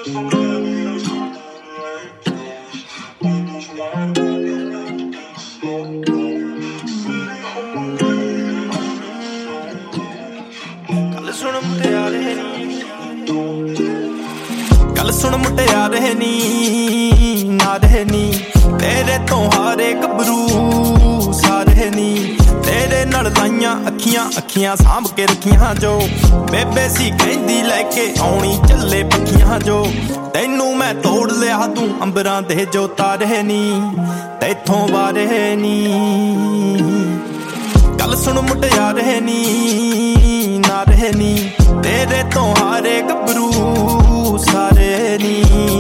गल सुन मुटियारे नी नारे नी तेरे तो हारे गबरू सारे नी तेरे नाल लाइयां अखियां अखियां सांभ के रखियां जो बेबे सी कहंदी लैके आउणी चले पखियां जो तैनू मैं तोड़ लिया तू अंबरां दे जो तारे नी तैथों वारे नी गल सुन मुटियारे नी नारे नी तेरे तो हारे गबरू सारे नी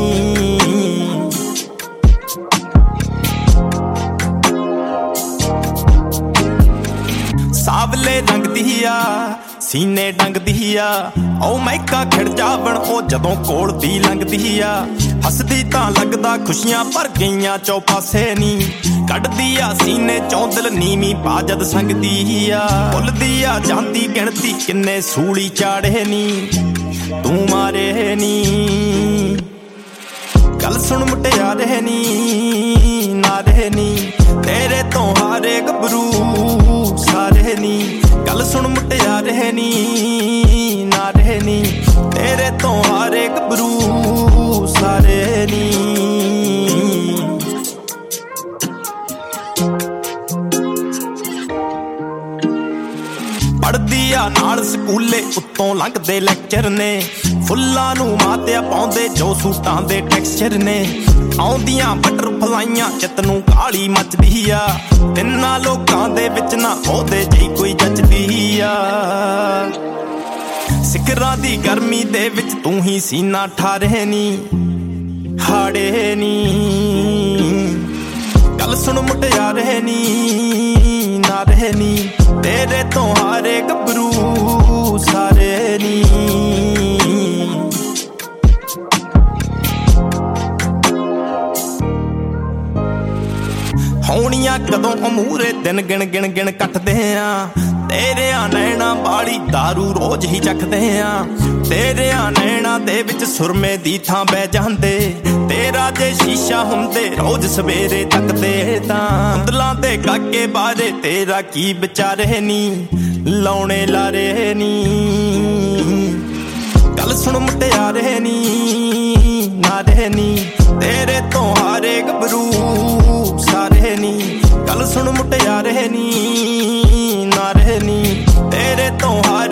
सावले रंग दिया सीने डंग दिया ओ मैका खिड़ जावण ओ जदों कोल दी लंघ दिया हसदी तां लगदा खुशियां भर गईयां चौ पासे नी कढदी आ सीने चों दिल नीवी पा जद संगदी आ भुलदी आ जांदी गिणती किन्ने सूली चाड़े नी तू मारे नी गल सुन मुटियारे नी नारे नी तेरे तो हारे गबरू सारे नी गल सुन मुटियारे नी नारे नी तेरे तो हारे गबरू सारे नी पढ़दी आ नाल स्कूले उत्तों लंघदे लैक्चर ने फुल्लां नूं मातिया पाउंदे जो सूटां दे टैक्सचर ने आउंदियां बटरफलाइयां चित नूं काली मचदी आ तिन्नां लोकां दे विच ना ओहदे जी कोई जचदी आ सिकरां दी गर्मी दे विच तूं ही सीना ठारे नी हाड़े नी गल सुन मुटियारे नी नारे नी तेरे तो हारे गबरू सारे नी होनियां कदों अमूरे दिन गिण गिण गिण कटदे आ तेरे नैना बाली दारू रोज ही चखदे आ तेरे नैना दे विच सुरमे दी थां बह जांदे तेरा जे शीशा हुंदे रोज सवेरे तकदे तां उंदलां दे काके बारे तेरा की विचारे नी लाउणे लारे नी गल सुन मुटियारे नी नारे नी तेरे तो हारे गबरू सारे नी गल सुन मुटियारे नी नारे नी तेरे तो हारे